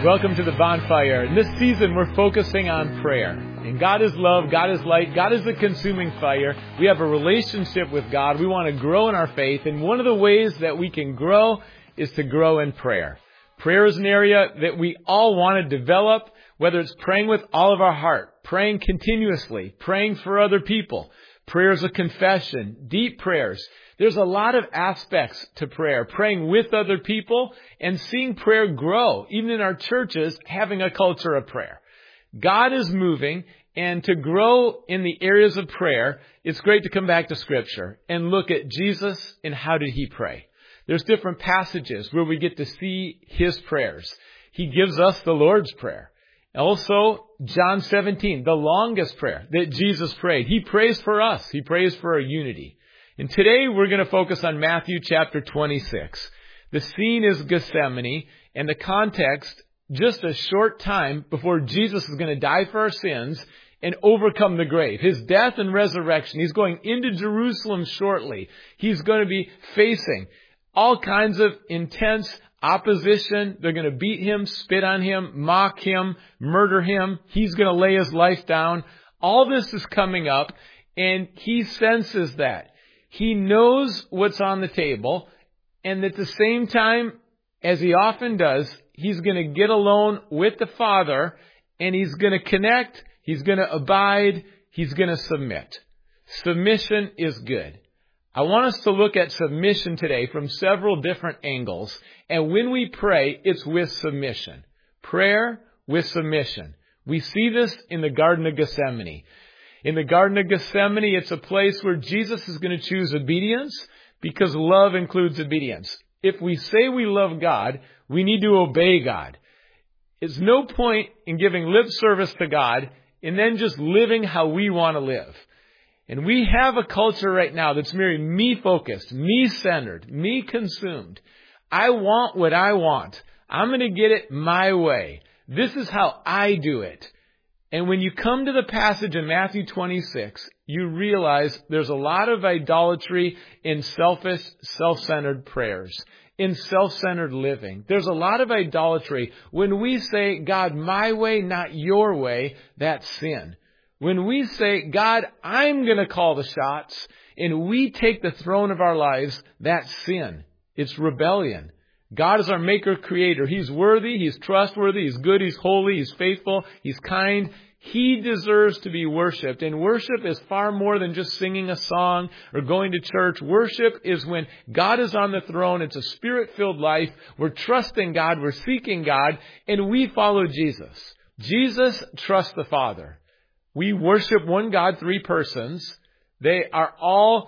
Welcome to the Bonfire. In this season, we're focusing on prayer. And God is love, God is light, God is the consuming fire. We have a relationship with God. We want to grow in our faith. And one of the ways that we can grow is to grow in prayer. Prayer is an area that we all want to develop, whether it's praying with all of our heart, praying continuously, praying for other people. Prayer is a confession, deep prayers. There's a lot of aspects to prayer, praying with other people and seeing prayer grow, even in our churches, having a culture of prayer. God is moving, and to grow in the areas of prayer, it's great to come back to Scripture and look at Jesus and how did He pray. There's different passages where we get to see His prayers. He gives us the Lord's Prayer. Also, John 17, the longest prayer that Jesus prayed. He prays for us. He prays for our unity. And today we're going to focus on Matthew chapter 26. The scene is Gethsemane, and the context, just a short time before Jesus is going to die for our sins and overcome the grave. His death and resurrection. He's going into Jerusalem shortly. He's going to be facing all kinds of intense opposition. They're going to beat Him, spit on Him, mock Him, murder Him. He's going to lay His life down. All this is coming up, and He senses that. He knows what's on the table, and at the same time, as He often does, He's going to get alone with the Father, and He's going to connect, He's going to abide, He's going to submit. Submission is good. I want us to look at submission today from several different angles, and when we pray, it's with submission. Prayer with submission. We see this in the Garden of Gethsemane. In the Garden of Gethsemane, it's a place where Jesus is going to choose obedience because love includes obedience. If we say we love God, we need to obey God. It's no point in giving lip service to God and then just living how we want to live. And we have a culture right now that's very me-focused, me-centered, me-consumed. I want what I want. I'm going to get it my way. This is how I do it. And when you come to the passage in Matthew 26, you realize there's a lot of idolatry in selfish, self-centered prayers, in self-centered living. There's a lot of idolatry. When we say, God, my way, not your way, that's sin. When we say, God, I'm going to call the shots, and we take the throne of our lives, that's sin. It's rebellion. God is our maker, creator. He's worthy. He's trustworthy. He's good. He's holy. He's faithful. He's kind. He deserves to be worshipped. And worship is far more than just singing a song or going to church. Worship is when God is on the throne. It's a spirit-filled life. We're trusting God. We're seeking God. And we follow Jesus. Jesus trusts the Father. We worship one God, three persons. They are all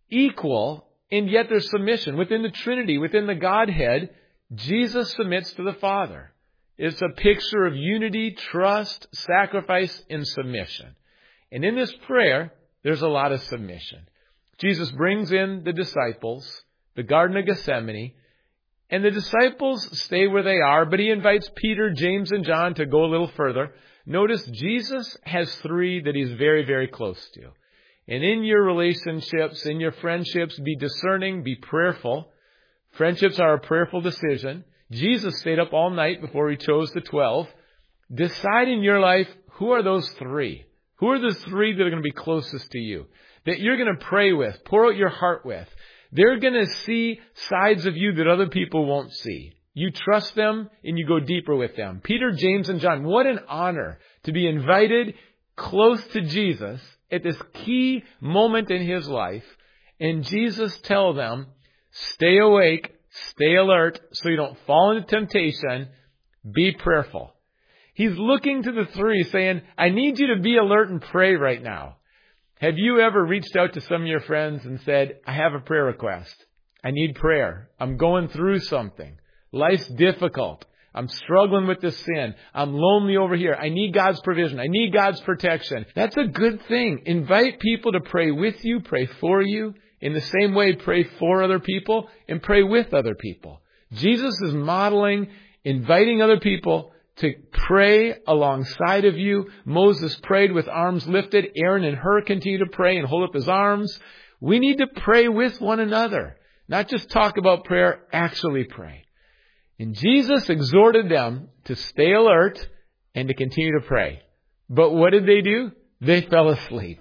equal. And yet there's submission. Within the Trinity, within the Godhead, Jesus submits to the Father. It's a picture of unity, trust, sacrifice, and submission. And in this prayer, there's a lot of submission. Jesus brings in the disciples, the Garden of Gethsemane, and the disciples stay where they are, but He invites Peter, James, and John to go a little further. Notice Jesus has three that He's very, very close to. And in your relationships, in your friendships, be discerning, be prayerful. Friendships are a prayerful decision. Jesus stayed up all night before He chose the 12. Decide in your life, who are those three? Who are the three that are going to be closest to you? That you're going to pray with, pour out your heart with. They're going to see sides of you that other people won't see. You trust them and you go deeper with them. Peter, James, and John, what an honor to be invited close to Jesus at this key moment in His life. And Jesus tells them, stay awake, stay alert, so you don't fall into temptation. Be prayerful. He's looking to the three saying, I need you to be alert and pray right now. Have you ever reached out to some of your friends and said, I have a prayer request. I need prayer. I'm going through something. Life's difficult. I'm struggling with this sin. I'm lonely over here. I need God's provision. I need God's protection. That's a good thing. Invite people to pray with you, pray for you. In the same way, pray for other people and pray with other people. Jesus is modeling, inviting other people to pray alongside of you. Moses prayed with arms lifted. Aaron and Hur continue to pray and hold up his arms. We need to pray with one another. Not just talk about prayer, actually pray. And Jesus exhorted them to stay alert and to continue to pray. But what did they do? They fell asleep.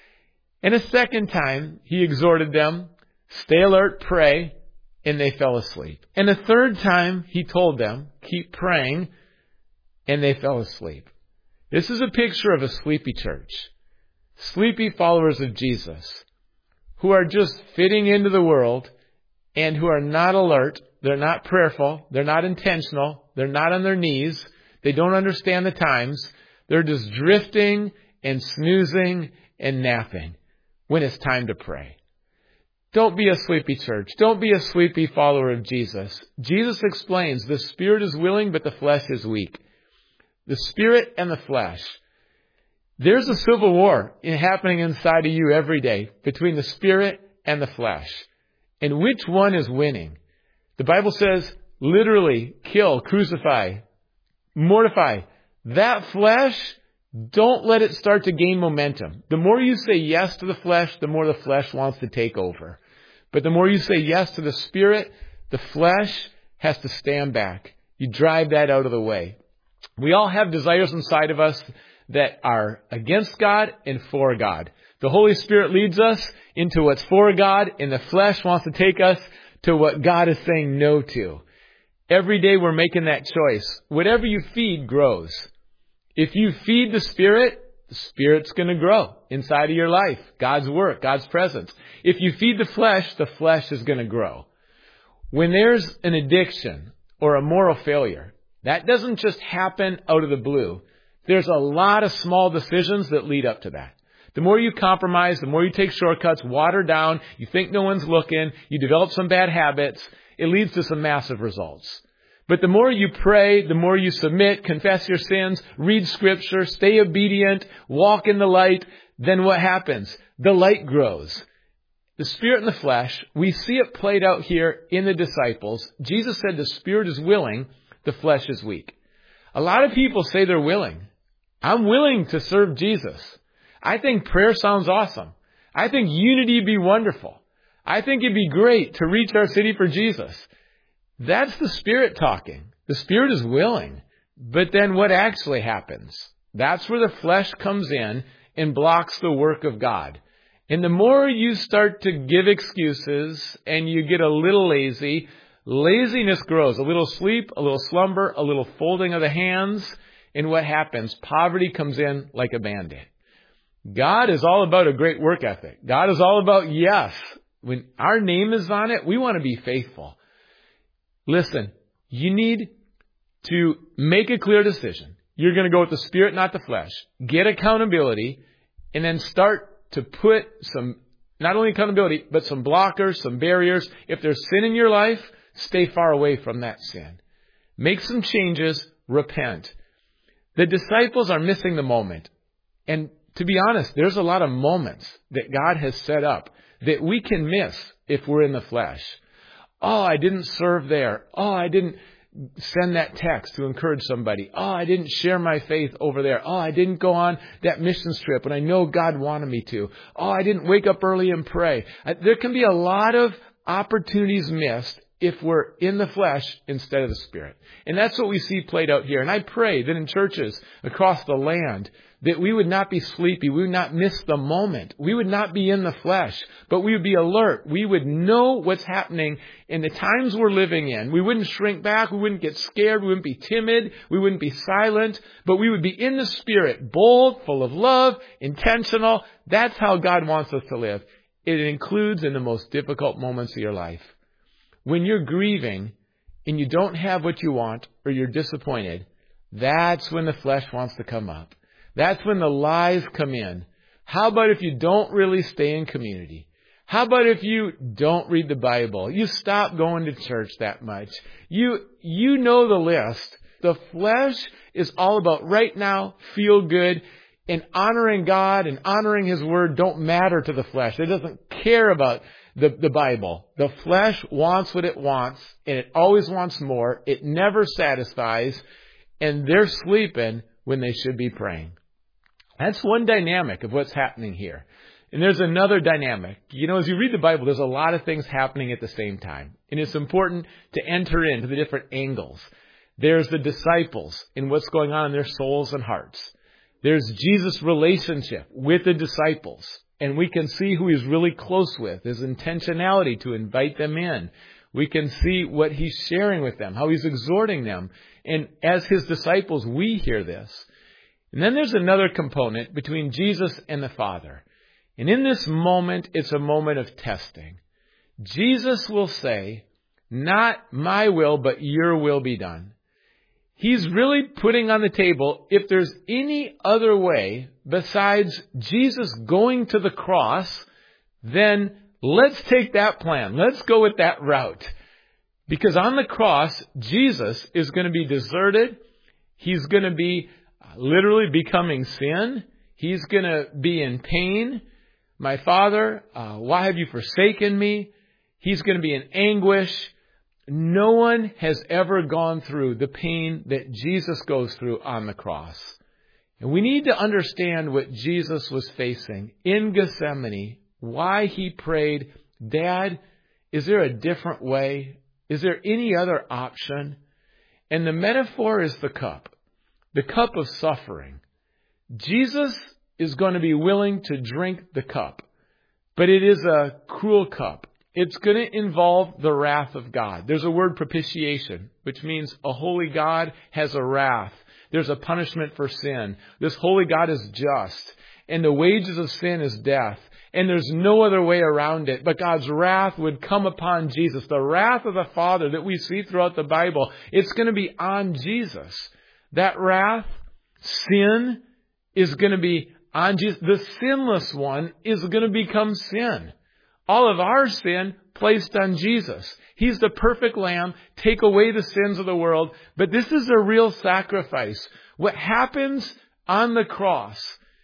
And a second time, he exhorted them, stay alert, pray, and they fell asleep. And a third time, he told them, keep praying, and they fell asleep. This is a picture of a sleepy church. Sleepy followers of Jesus who are just fitting into the world and who are not alert. They're not prayerful. They're not intentional. They're not on their knees. They don't understand the times. They're just drifting and snoozing and napping when it's time to pray. Don't be a sleepy church. Don't be a sleepy follower of Jesus. Jesus explains the spirit is willing, but the flesh is weak. The spirit and the flesh. There's a civil war happening inside of you every day between the spirit and the flesh. And which one is winning? The Bible says literally kill, crucify, mortify. That flesh, don't let it start to gain momentum. The more you say yes to the flesh, the more the flesh wants to take over. But the more you say yes to the spirit, the flesh has to stand back. You drive that out of the way. We all have desires inside of us that are against God and for God. The Holy Spirit leads us into what's for God, and the flesh wants to take us to what God is saying no to. Every day we're making that choice. Whatever you feed grows. If you feed the Spirit's going to grow inside of your life. God's work, God's presence. If you feed the flesh is going to grow. When there's an addiction or a moral failure, that doesn't just happen out of the blue. There's a lot of small decisions that lead up to that. The more you compromise, the more you take shortcuts, water down, you think no one's looking, you develop some bad habits, it leads to some massive results. But the more you pray, the more you submit, confess your sins, read Scripture, stay obedient, walk in the light, then what happens? The light grows. The Spirit and the flesh, we see it played out here in the disciples. Jesus said the Spirit is willing, the flesh is weak. A lot of people say they're willing. I'm willing to serve Jesus. I think prayer sounds awesome. I think unity would be wonderful. I think it'd be great to reach our city for Jesus. That's the Spirit talking. The Spirit is willing. But then what actually happens? That's where the flesh comes in and blocks the work of God. And the more you start to give excuses and you get a little lazy, laziness grows. A little sleep, a little slumber, a little folding of the hands. And what happens? Poverty comes in like a bandit. God is all about a great work ethic. God is all about yes. When our name is on it, we want to be faithful. Listen, you need to make a clear decision. You're going to go with the Spirit, not the flesh. Get accountability, and then start to put some, not only accountability, but some blockers, some barriers. If there's sin in your life, stay far away from that sin. Make some changes, repent. The disciples are missing the moment. And to be honest, there's a lot of moments that God has set up that we can miss if we're in the flesh. Oh, I didn't serve there. Oh, I didn't send that text to encourage somebody. Oh, I didn't share my faith over there. Oh, I didn't go on that missions trip when I know God wanted me to. Oh, I didn't wake up early and pray. There can be a lot of opportunities missed if we're in the flesh instead of the Spirit. And that's what we see played out here. And I pray that in churches across the land, that we would not be sleepy. We would not miss the moment. We would not be in the flesh, but we would be alert. We would know what's happening in the times we're living in. We wouldn't shrink back. We wouldn't get scared. We wouldn't be timid. We wouldn't be silent, but we would be in the Spirit, bold, full of love, intentional. That's how God wants us to live. It includes in the most difficult moments of your life. When you're grieving and you don't have what you want or you're disappointed, that's when the flesh wants to come up. That's when the lies come in. How about if you don't really stay in community? How about if you don't read the Bible? You stop going to church that much. You know the list. The flesh is all about right now, feel good, and honoring God and honoring His Word don't matter to the flesh. It doesn't care about the Bible. The flesh wants what it wants, and it always wants more. It never satisfies, and they're sleeping when they should be praying. That's one dynamic of what's happening here. And there's another dynamic. You know, as you read the Bible, there's a lot of things happening at the same time. And it's important to enter into the different angles. There's the disciples and what's going on in their souls and hearts. There's Jesus' relationship with the disciples. And we can see who he's really close with, his intentionality to invite them in. We can see what he's sharing with them, how he's exhorting them. And as his disciples, we hear this. And then there's another component between Jesus and the Father. And in this moment, it's a moment of testing. Jesus will say, not my will, but your will be done. He's really putting on the table, if there's any other way besides Jesus going to the cross, then let's take that plan. Let's go with that route. Because on the cross, Jesus is going to be deserted. He's going to be literally becoming sin. He's going to be in pain. My Father, why have you forsaken me? He's going to be in anguish. No one has ever gone through the pain that Jesus goes through on the cross. And we need to understand what Jesus was facing in Gethsemane, why he prayed, Dad, is there a different way? Is there any other option? And the metaphor is the cup of suffering. Jesus is going to be willing to drink the cup, but it is a cruel cup. It's going to involve the wrath of God. There's a word propitiation, which means a holy God has a wrath. There's a punishment for sin. This holy God is just, and the wages of sin is death. And there's no other way around it. But God's wrath would come upon Jesus. The wrath of the Father that we see throughout the Bible, it's going to be on Jesus. That wrath, sin, is going to be on Jesus. The sinless one is going to become sin. All of our sin placed on Jesus. He's the perfect lamb, take away the sins of the world. But this is a real sacrifice. What happens on the cross,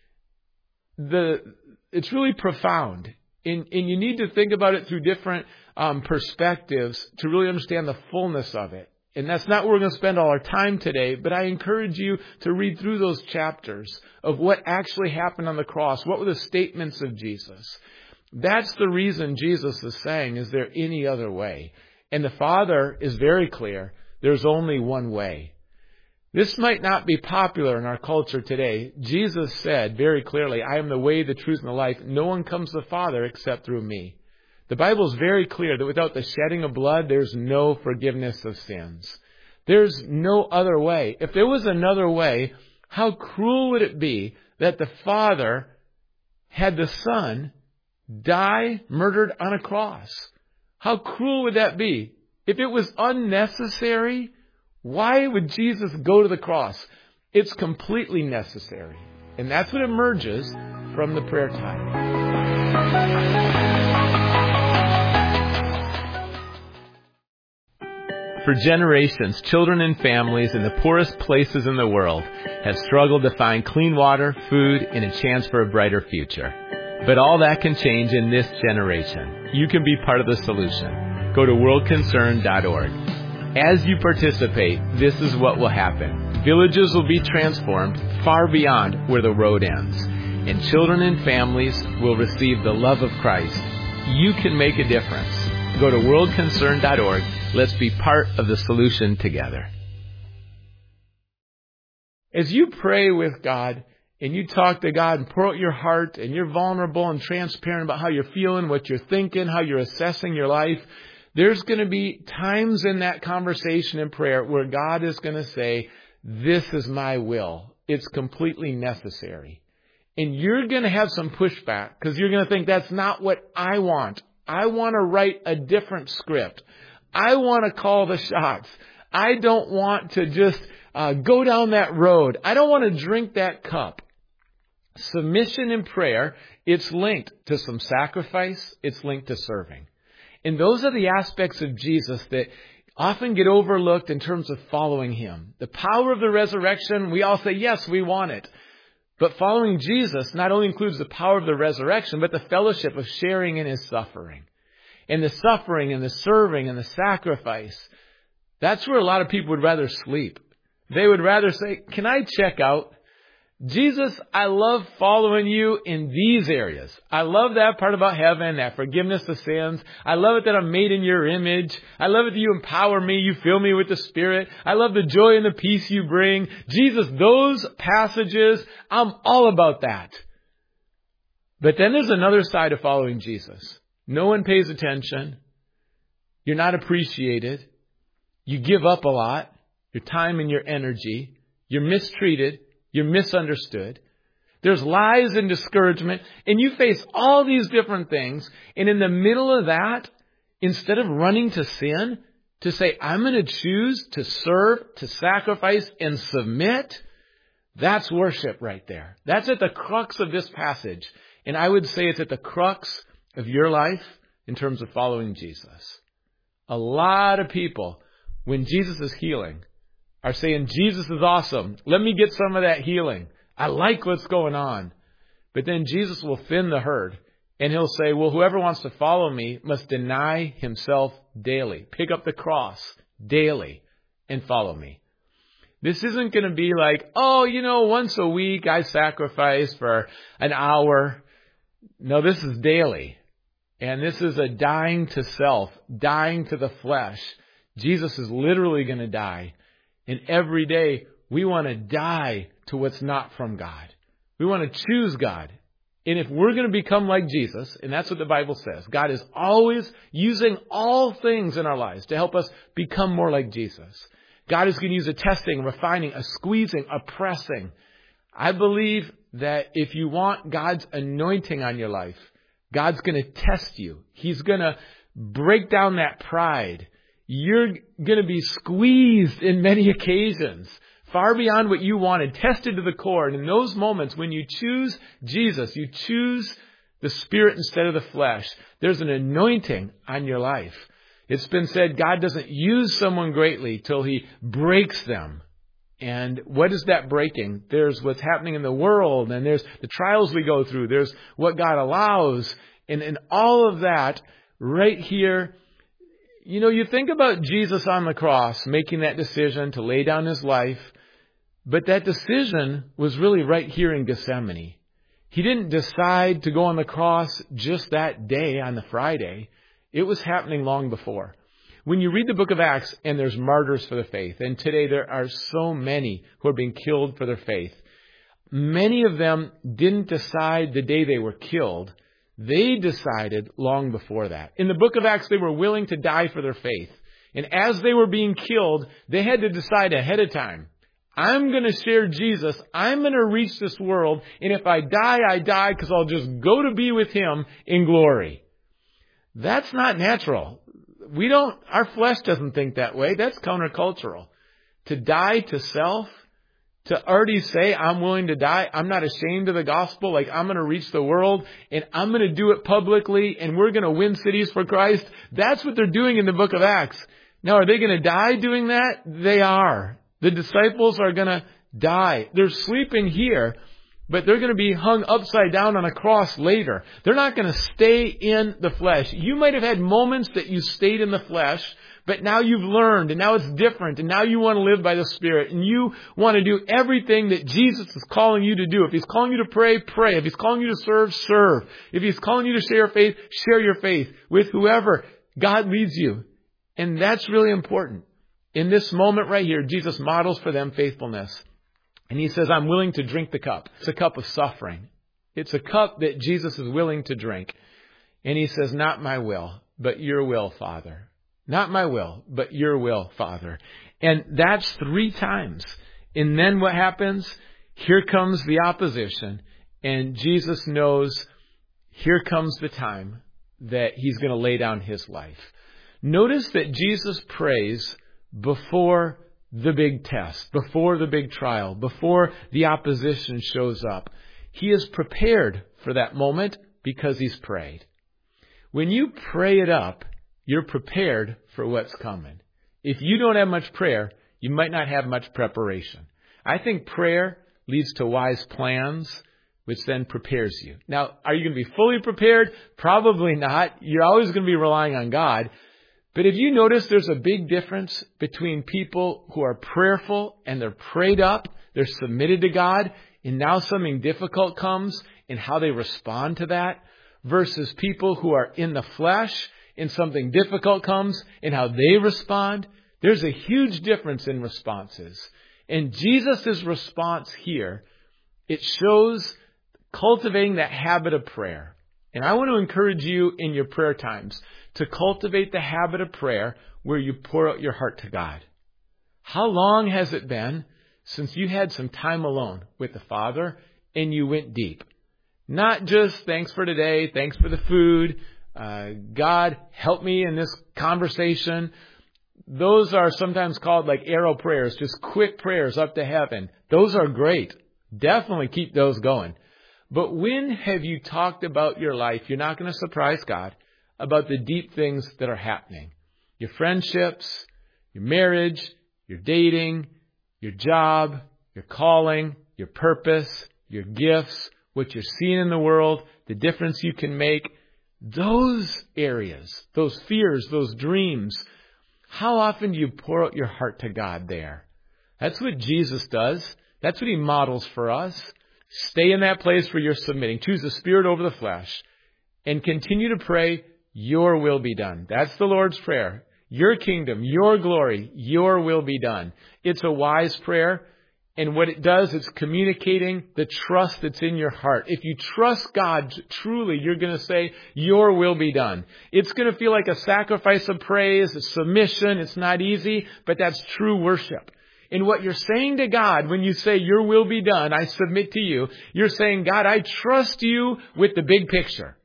it's really profound. And you need to think about it through different perspectives to really understand the fullness of it. And that's not where we're going to spend all our time today, but I encourage you to read through those chapters of what actually happened on the cross. What were the statements of Jesus? That's the reason Jesus is saying, is there any other way? And the Father is very clear. There's only one way. This might not be popular in our culture today. Jesus said very clearly, I am the way, the truth, and the life. No one comes to the Father except through me. The Bible is very clear that without the shedding of blood, there's no forgiveness of sins. There's no other way. If there was another way, how cruel would it be that the Father had the Son die murdered on a cross? How cruel would that be? If it was unnecessary, why would Jesus go to the cross? It's completely necessary. And that's what emerges from the prayer time. For generations, children and families in the poorest places in the world have struggled to find clean water, food, and a chance for a brighter future. But all that can change in this generation. You can be part of the solution. Go to worldconcern.org. As you participate, this is what will happen. Villages will be transformed far beyond where the road ends. And children and families will receive the love of Christ. You can make a difference. Go to worldconcern.org. Let's be part of the solution together. As you pray with God and you talk to God and pour out your heart and you're vulnerable and transparent about how you're feeling, what you're thinking, how you're assessing your life, there's going to be times in that conversation and prayer where God is going to say, this is my will. It's completely necessary. And you're going to have some pushback because you're going to think that's not what I want. I want to write a different script. I want to call the shots. I don't want to just go down that road. I don't want to drink that cup. Submission in prayer, it's linked to some sacrifice. It's linked to serving. And those are the aspects of Jesus that often get overlooked in terms of following Him. The power of the resurrection, we all say, yes, we want it. But following Jesus not only includes the power of the resurrection, but the fellowship of sharing in His suffering. And the suffering and the serving and the sacrifice. That's where a lot of people would rather sleep. They would rather say, can I check out? Jesus, I love following you in these areas. I love that part about heaven, that forgiveness of sins. I love it that I'm made in your image. I love it that you empower me. You fill me with the Spirit. I love the joy and the peace you bring. Jesus, those passages, I'm all about that. But then there's another side of following Jesus. No one pays attention. You're not appreciated. You give up a lot, your time and your energy. You're mistreated. You're misunderstood. There's lies and discouragement. And you face all these different things. And in the middle of that, instead of running to sin, to say, I'm going to choose to serve, to sacrifice, and submit, that's worship right there. That's at the crux of this passage. And I would say it's at the crux of your life in terms of following Jesus. A lot of people, when Jesus is healing, are saying, Jesus is awesome. Let me get some of that healing. I like what's going on. But then Jesus will thin the herd. And he'll say, well, whoever wants to follow me must deny himself daily. Pick up the cross daily and follow me. This isn't going to be like, once a week I sacrifice for an hour. No, this is daily. And this is a dying to self, dying to the flesh. Jesus is literally going to die. And every day we want to die to what's not from God. We want to choose God. And if we're going to become like Jesus, and that's what the Bible says, God is always using all things in our lives to help us become more like Jesus. God is going to use a testing, refining, a squeezing, a pressing. I believe that if you want God's anointing on your life, God's going to test you. He's going to break down that pride. You're going to be squeezed in many occasions, far beyond what you wanted, tested to the core. And in those moments, when you choose Jesus, you choose the Spirit instead of the flesh, there's an anointing on your life. It's been said God doesn't use someone greatly till He breaks them. And what is that breaking? There's what's happening in the world, and there's the trials we go through. There's what God allows. And all of that right here. You think about Jesus on the cross making that decision to lay down His life. But that decision was really right here in Gethsemane. He didn't decide to go on the cross just that day on the Friday. It was happening long before. When you read the book of Acts and there's martyrs for the faith, and today there are so many who are being killed for their faith, many of them didn't decide the day they were killed. They decided long before that. In the book of Acts, they were willing to die for their faith. And as they were being killed, they had to decide ahead of time, I'm going to share Jesus. I'm going to reach this world. And if I die, I die because I'll just go to be with Him in glory. That's not natural. Our flesh doesn't think that way. That's countercultural. To die to self, to already say, I'm willing to die. I'm not ashamed of the gospel. Like, I'm going to reach the world and I'm going to do it publicly and we're going to win cities for Christ. That's what they're doing in the book of Acts. Now, are they going to die doing that? They are. The disciples are going to die. They're sleeping here, but they're going to be hung upside down on a cross later. They're not going to stay in the flesh. You might have had moments that you stayed in the flesh, but now you've learned, and now it's different, and now you want to live by the Spirit, and you want to do everything that Jesus is calling you to do. If He's calling you to pray, pray. If He's calling you to serve, serve. If He's calling you to share your faith with whoever God leads you. And that's really important. In this moment right here, Jesus models for them faithfulness. And He says, I'm willing to drink the cup. It's a cup of suffering. It's a cup that Jesus is willing to drink. And He says, not my will, but your will, Father. Not my will, but your will, Father. And that's 3 times. And then what happens? Here comes the opposition. And Jesus knows here comes the time that He's going to lay down His life. Notice that Jesus prays before the big test, before the big trial, before the opposition shows up. He is prepared for that moment because He's prayed. When you pray it up, you're prepared for what's coming. If you don't have much prayer, you might not have much preparation. I think prayer leads to wise plans, which then prepares you. Now, are you going to be fully prepared? Probably not. You're always going to be relying on God. But if you notice, there's a big difference between people who are prayerful and they're prayed up, they're submitted to God, and now something difficult comes and how they respond to that, versus people who are in the flesh and something difficult comes and how they respond. There's a huge difference in responses. And Jesus' response here, it shows cultivating that habit of prayer. And I want to encourage you in your prayer times to cultivate the habit of prayer where you pour out your heart to God. How long has it been since you had some time alone with the Father and you went deep? Not just thanks for today, thanks for the food, God help me in this conversation. Those are sometimes called like arrow prayers, just quick prayers up to heaven. Those are great. Definitely keep those going. But when have you talked about your life? You're not going to surprise God about the deep things that are happening. Your friendships, your marriage, your dating, your job, your calling, your purpose, your gifts, what you're seeing in the world, the difference you can make. Those areas, those fears, those dreams, how often do you pour out your heart to God there? That's what Jesus does. That's what He models for us. Stay in that place where you're submitting. Choose the Spirit over the flesh. And continue to pray, your will be done. That's the Lord's Prayer. Your kingdom, your glory, your will be done. It's a wise prayer. And what it does, it's communicating the trust that's in your heart. If you trust God truly, you're going to say, your will be done. It's going to feel like a sacrifice of praise, a submission. It's not easy, but that's true worship. And what you're saying to God when you say, your will be done, I submit to you, you're saying, God, I trust you with the big picture.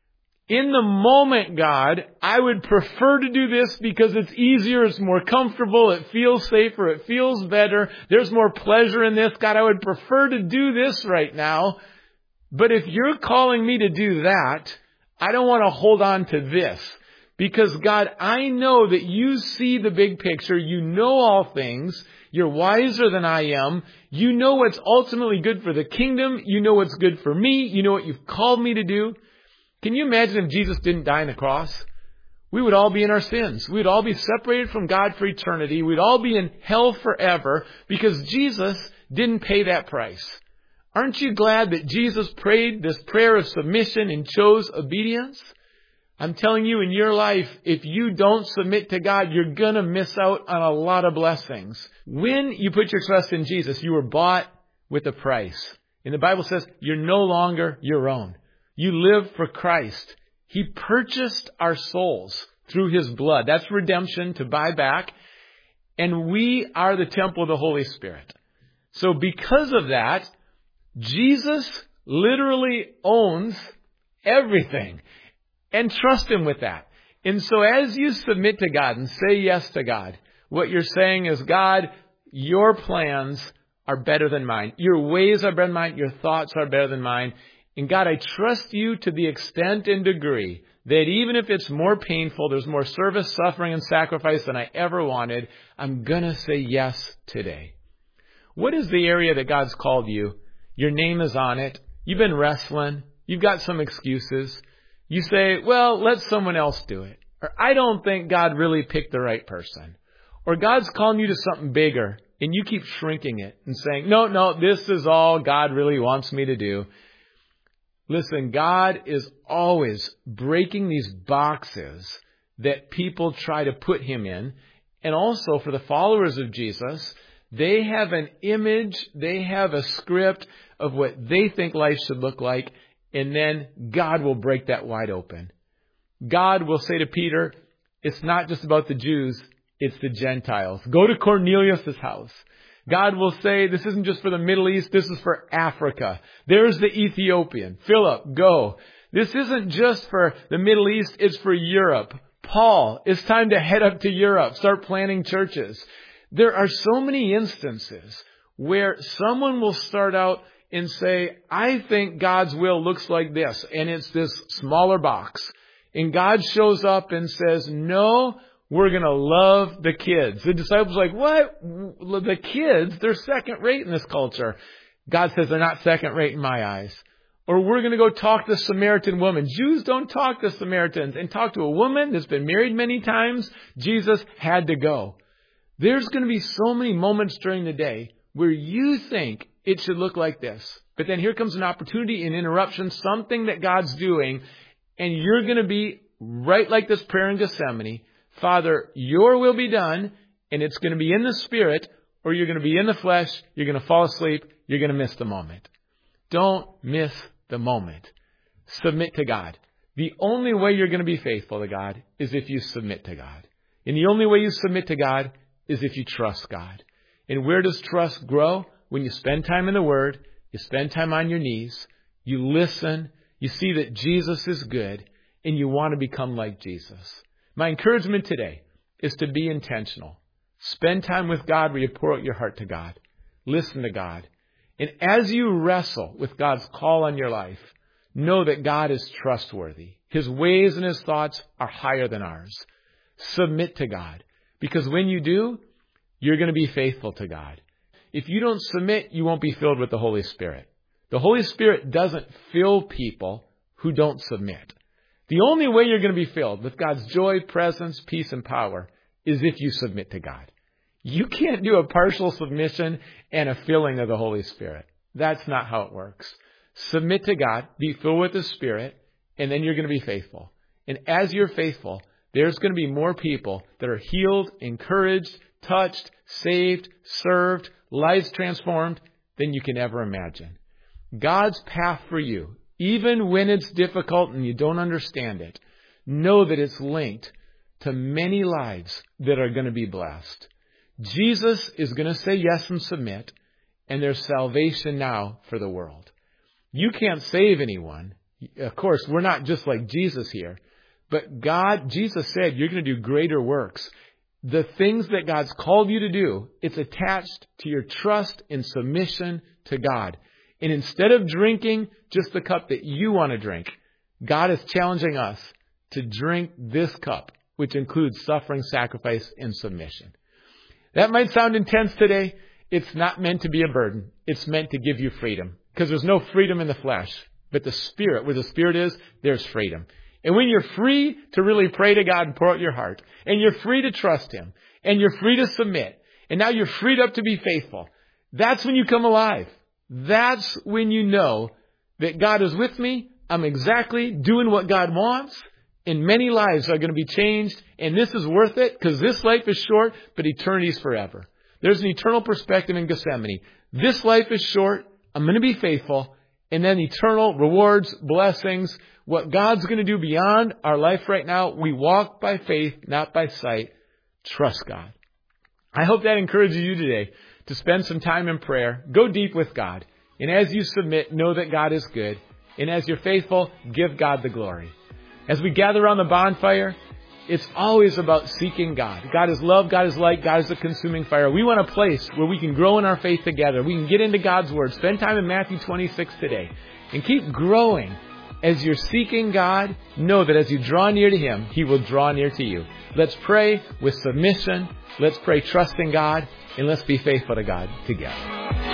In the moment, God, I would prefer to do this because it's easier, it's more comfortable, it feels safer, it feels better, there's more pleasure in this. God, I would prefer to do this right now. But if you're calling me to do that, I don't want to hold on to this. Because God, I know that you see the big picture, you know all things, you're wiser than I am, you know what's ultimately good for the kingdom, you know what's good for me, you know what you've called me to do. Can you imagine if Jesus didn't die on the cross? We would all be in our sins. We'd all be separated from God for eternity. We'd all be in hell forever because Jesus didn't pay that price. Aren't you glad that Jesus prayed this prayer of submission and chose obedience? I'm telling you, in your life, if you don't submit to God, you're going to miss out on a lot of blessings. When you put your trust in Jesus, you were bought with a price. And the Bible says you're no longer your own. You live for Christ. He purchased our souls through His blood. That's redemption, to buy back. And we are the temple of the Holy Spirit. So because of that, Jesus literally owns everything. And trust Him with that. And so as you submit to God and say yes to God, what you're saying is, God, your plans are better than mine. Your ways are better than mine. Your thoughts are better than mine. And God, I trust you to the extent and degree that even if it's more painful, there's more service, suffering, and sacrifice than I ever wanted, I'm going to say yes today. What is the area that God's called you? Your name is on it. You've been wrestling. You've got some excuses. You say, well, let someone else do it. Or I don't think God really picked the right person. Or God's calling you to something bigger, and you keep shrinking it and saying, no, this is all God really wants me to do. Listen, God is always breaking these boxes that people try to put Him in. And also for the followers of Jesus, they have an image, they have a script of what they think life should look like. And then God will break that wide open. God will say to Peter, it's not just about the Jews, it's the Gentiles. Go to Cornelius' house. God will say, this isn't just for the Middle East, this is for Africa. There's the Ethiopian. Philip, go. This isn't just for the Middle East, it's for Europe. Paul, it's time to head up to Europe, start planting churches. There are so many instances where someone will start out and say, I think God's will looks like this, and it's this smaller box. And God shows up and says, no, we're going to love the kids. The disciples are like, what? The kids, they're second rate in this culture. God says they're not second rate in my eyes. Or we're going to go talk to the Samaritan woman. Jews don't talk to Samaritans. And talk to a woman that's been married many times. Jesus had to go. There's going to be so many moments during the day where you think it should look like this. But then here comes an opportunity, an interruption, something that God's doing, and you're going to be right like this prayer in Gethsemane. Father, your will be done, and it's going to be in the Spirit, or you're going to be in the flesh, you're going to fall asleep, you're going to miss the moment. Don't miss the moment. Submit to God. The only way you're going to be faithful to God is if you submit to God. And the only way you submit to God is if you trust God. And where does trust grow? When you spend time in the Word, you spend time on your knees, you listen, you see that Jesus is good, and you want to become like Jesus. My encouragement today is to be intentional. Spend time with God where you pour out your heart to God. Listen to God. And as you wrestle with God's call on your life, know that God is trustworthy. His ways and His thoughts are higher than ours. Submit to God. Because when you do, you're going to be faithful to God. If you don't submit, you won't be filled with the Holy Spirit. The Holy Spirit doesn't fill people who don't submit. The only way you're going to be filled with God's joy, presence, peace, and power is if you submit to God. You can't do a partial submission and a filling of the Holy Spirit. That's not how it works. Submit to God, be filled with the Spirit, and then you're going to be faithful. And as you're faithful, there's going to be more people that are healed, encouraged, touched, saved, served, lives transformed than you can ever imagine. God's path for you, even when it's difficult and you don't understand it, know that it's linked to many lives that are going to be blessed. Jesus is going to say yes and submit, and there's salvation now for the world. You can't save anyone. Of course, we're not just like Jesus here. But Jesus said, you're going to do greater works. The things that God's called you to do, it's attached to your trust and submission to God. And instead of drinking just the cup that you want to drink, God is challenging us to drink this cup, which includes suffering, sacrifice, and submission. That might sound intense today. It's not meant to be a burden. It's meant to give you freedom. Because there's no freedom in the flesh. But the Spirit, where the Spirit is, there's freedom. And when you're free to really pray to God and pour out your heart, and you're free to trust Him, and you're free to submit, and now you're freed up to be faithful, that's when you come alive. That's when you know that God is with me. I'm exactly doing what God wants, and many lives are going to be changed, and this is worth it because this life is short, but eternity is forever. There's an eternal perspective in Gethsemane. This life is short. I'm going to be faithful, and then eternal rewards, blessings, what God's going to do beyond our life right now. We walk by faith, not by sight. Trust God. I hope that encourages you today to spend some time in prayer. Go deep with God. And as you submit, know that God is good. And as you're faithful, give God the glory. As we gather around the bonfire, it's always about seeking God. God is love, God is light, God is a consuming fire. We want a place where we can grow in our faith together. We can get into God's Word. Spend time in Matthew 26 today. And keep growing. As you're seeking God, know that as you draw near to Him, He will draw near to you. Let's pray with submission. Let's pray trusting God. And let's be faithful to God together.